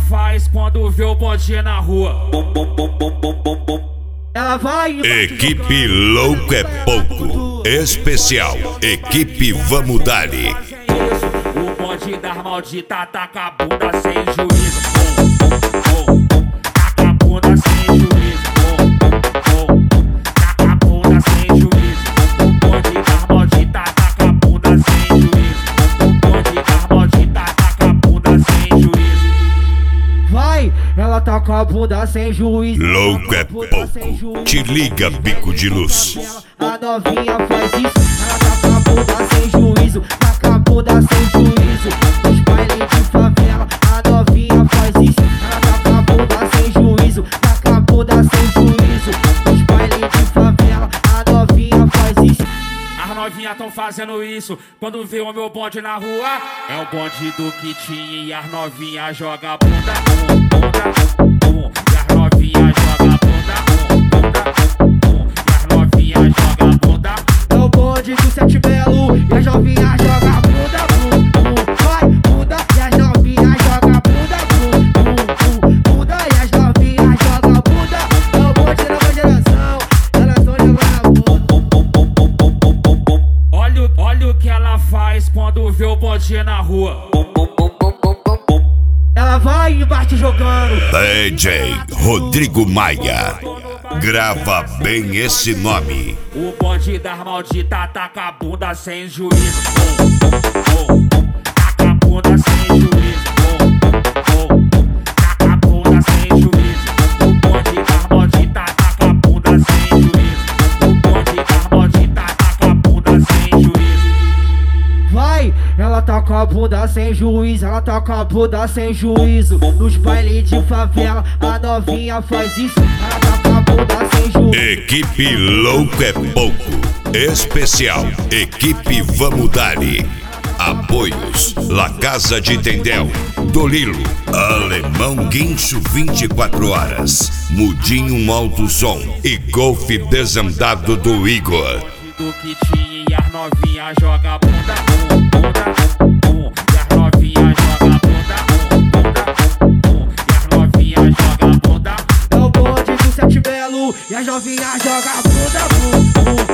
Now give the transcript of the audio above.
faz quando vê o bonde na rua? Ela vai. Equipe Louco é Pouco. Especial. Equipe Vamos Dali. O bonde das malditas taca a bunda sem juízo. Taca a bunda sem juízo. Taca a bunda sem juízo. O bonde das malditas taca a bunda sem juízo. O bonde das malditas taca a bunda sem juízo. Vai, ela tá com a bunda sem juízo. Louco é pouco. Te liga, bico de luz. A novinha faz isso. Ela tá com a bunda sem juízo. Tá com a bunda sem juízo. Os bailes de favela. A novinha faz isso. Ela tá com a bunda sem juízo. Tá com a bunda sem juízo. Os bailes de favela. A novinha faz isso. As novinhas tão fazendo isso quando vê o meu bonde na rua. É o bonde do Kitinho e as novinhas joga a bunda, bunda. E as novinhas joga a bunda, bunda. E as novinhas joga a bunda. É o bonde do Sete Belo. E as novinhas joga a bunda, vai, bunda. E as novinhas joga a bunda, bunda. E as novinhas joga a bunda. É o bonde da nova geração. Elas tão jogando a bunda. Olha o que ela faz quando vê o bonde na rua. Ela vai embaixo jogando. DJ Rodrigo Maia. Grava bem esse nome. O bonde das malditas taca a bunda sem juízo. Taca a bunda sem juízo. Taca a bunda sem juízo. O bonde das malditas taca a bunda sem juízo. O bonde das malditas taca a bunda sem juízo. Vai, ela tá com a bunda sem juízo. Ela tá com a bunda sem juízo. Nos bailes de favela, a novinha faz isso. Ela tá com a bunda sem juízo. Equipe Louco é Pouco. Especial. Equipe Vamos Dali. Apoios: La Casa de Tendel, Dolilo, Alemão Guincho 24 horas, Mudinho Alto Som e Golfe Desandado do Igor. Do Kitinho e as novinhas joga a bunda, bunda. E as novinhas joga a bunda, bunda. E as novinhas joga a bunda. É o bonde do Sete Belo. E as novinhas joga a bunda,